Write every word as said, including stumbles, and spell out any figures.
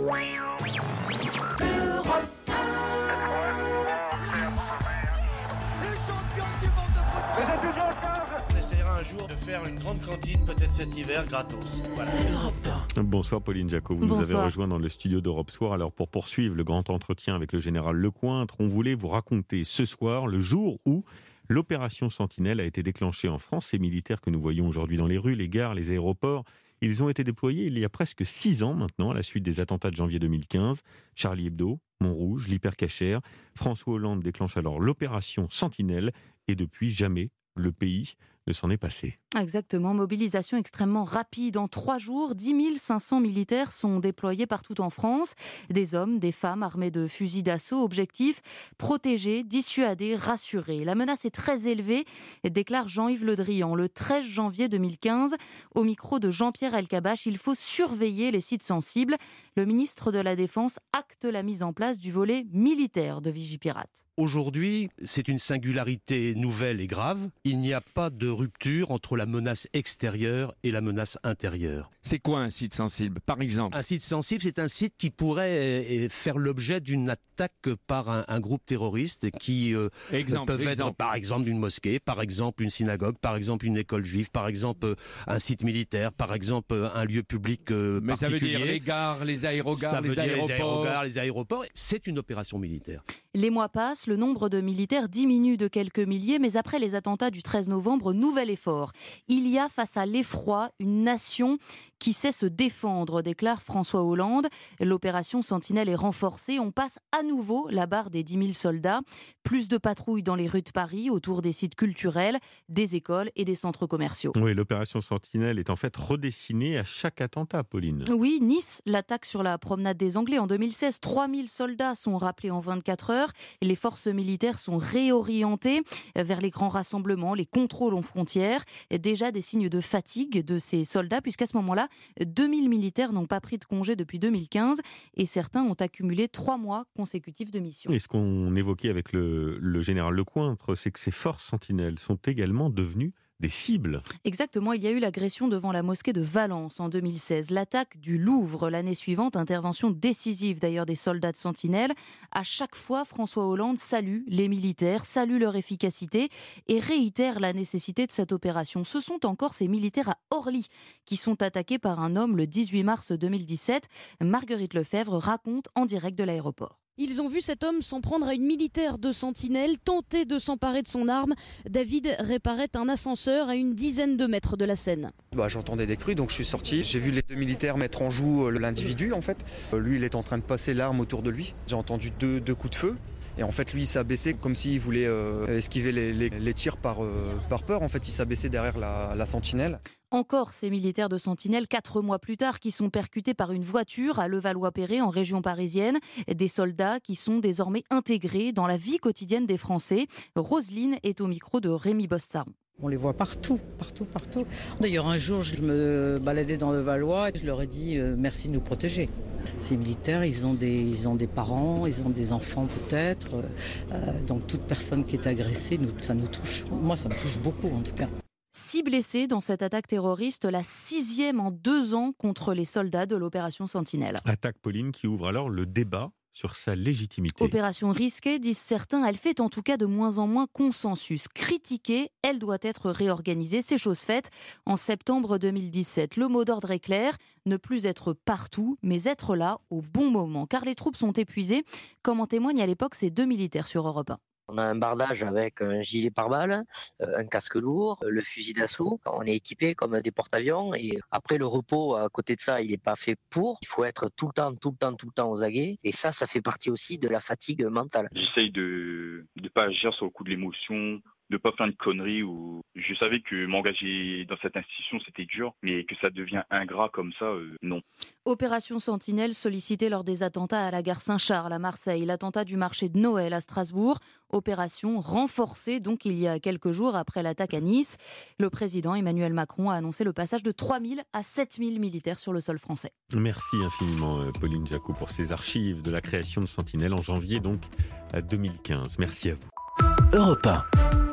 On essaiera un jour de faire une grande cantine, peut-être cet hiver, gratos. Voilà. Bonsoir Pauline Jacot, vous Bonsoir. nous avez rejoint dans le studio d'Europe Soir. Alors pour poursuivre le grand entretien avec le général Lecointre, on voulait vous raconter ce soir le jour où l'opération Sentinelle a été déclenchée en France. Ces militaires que nous voyons aujourd'hui dans les rues, les gares, les aéroports, ils ont été déployés il y a presque six ans maintenant, à la suite des attentats de janvier deux mille quinze. Charlie Hebdo, Montrouge, l'hypercachère. François Hollande déclenche alors l'opération Sentinelle et depuis jamais le pays ne s'en est passé. Exactement, mobilisation extrêmement rapide. En trois jours, dix mille cinq cents militaires sont déployés partout en France. Des hommes, des femmes armés de fusils d'assaut. Objectif, protéger, dissuader, rassurer. La menace est très élevée, déclare Jean-Yves Le Drian le treize janvier deux mille quinze. Au micro de Jean-Pierre Elkabbach, il faut surveiller les sites sensibles. Le ministre de la Défense acte la mise en place du volet militaire de Vigipirate. Aujourd'hui, c'est une singularité nouvelle et grave. Il n'y a pas de rupture entre la menace extérieure et la menace intérieure. C'est quoi un site sensible, par exemple ? Un site sensible, c'est un site qui pourrait faire l'objet d'une attaque par un, un groupe terroriste qui euh, exemple, peuvent exemple. être par exemple une mosquée, par exemple une synagogue, par exemple une école juive, par exemple un site militaire, par exemple un lieu public euh, Mais particulier. ça veut dire les gares, les aérogares, ça veut les dire aéroports. les aérogares, les aéroports. C'est une opération militaire. Les mois passent, le nombre de militaires diminue de quelques milliers, mais après les attentats du treize novembre, nouvel effort. Il y a face à l'effroi une nation qui sait se défendre, déclare François Hollande. L'opération Sentinelle est renforcée. On passe à nouveau la barre des dix mille soldats. Plus de patrouilles dans les rues de Paris, autour des sites culturels, des écoles et des centres commerciaux. Oui, l'opération Sentinelle est en fait redessinée à chaque attentat, Pauline. Oui, Nice, l'attaque sur la promenade des Anglais en deux mille seize. trois mille soldats sont rappelés en vingt-quatre heures. Les forces militaires sont réorientées vers les grands rassemblements, les contrôles aux frontières. Déjà des signes de fatigue de ces soldats, puisqu'à ce moment-là, deux mille militaires n'ont pas pris de congé depuis deux mille quinze et certains ont accumulé trois mois consécutifs de mission. Et ce qu'on évoquait avec le, le général Lecointre, c'est que ces forces sentinelles sont également devenues des cibles. Exactement, il y a eu l'agression devant la mosquée de Valence en deux mille seize, l'attaque du Louvre l'année suivante, intervention décisive d'ailleurs des soldats de Sentinelle. À chaque fois, François Hollande salue les militaires, salue leur efficacité et réitère la nécessité de cette opération. Ce sont encore ces militaires à Orly qui sont attaqués par un homme le dix-huit mars deux mille dix-sept. Marguerite Lefebvre raconte en direct de l'aéroport. Ils ont vu cet homme s'en prendre à une militaire de Sentinelle, tenter de s'emparer de son arme. David réparait un ascenseur à une dizaine de mètres de la scène. Bah, j'entendais des crues, donc je suis sorti. J'ai vu les deux militaires mettre en joue l'individu, en fait. Lui, il est en train de passer l'arme autour de lui. J'ai entendu deux, deux coups de feu. Et en fait, lui, il s'est abaissé comme s'il voulait euh, esquiver les, les, les tirs par, euh, par peur. En fait, il s'est abaissé derrière la, la sentinelle. Encore ces militaires de Sentinelle, quatre mois plus tard, qui sont percutés par une voiture à Levallois-Perret, en région parisienne. Des soldats qui sont désormais intégrés dans la vie quotidienne des Français. Roselyne est au micro de Rémi Bossaron. On les voit partout, partout, partout. D'ailleurs, un jour, je me baladais dans le Valois et je leur ai dit euh, merci de nous protéger. Ces militaires, ils ont des, ils ont des parents, ils ont des enfants peut-être. Euh, donc toute personne qui est agressée, nous, ça nous touche. Moi, ça me touche beaucoup en tout cas. Six blessés dans cette attaque terroriste, la sixième en deux ans contre les soldats de l'opération Sentinelle. Attaque, Pauline, qui ouvre alors le débat sur sa légitimité. Opération risquée, disent certains, elle fait en tout cas de moins en moins consensus. Critiquée, elle doit être réorganisée, c'est chose faite. En septembre deux mille dix-sept, le mot d'ordre est clair, ne plus être partout, mais être là au bon moment. Car les troupes sont épuisées, comme en témoignent à l'époque ces deux militaires sur Europe un. On a un bardage avec un gilet pare-balles, un casque lourd, le fusil d'assaut. On est équipé comme des porte-avions et après le repos à côté de ça, il n'est pas fait pour. Il faut être tout le temps, tout le temps, tout le temps aux aguets et ça, ça fait partie aussi de la fatigue mentale. J'essaye de ne pas agir sur le coup de l'émotion, de pas faire une connerie où je savais que m'engager dans cette institution c'était dur, mais que ça devient ingrat comme ça, euh, non. Opération Sentinelle sollicitée lors des attentats à la gare Saint-Charles à Marseille, l'attentat du marché de Noël à Strasbourg. Opération renforcée donc il y a quelques jours après l'attaque à Nice. Le président Emmanuel Macron a annoncé le passage de trois mille à sept mille militaires sur le sol français. Merci infiniment Pauline Jacot pour ces archives de la création de Sentinelle en janvier donc à deux mille quinze. Merci à vous. Europe un.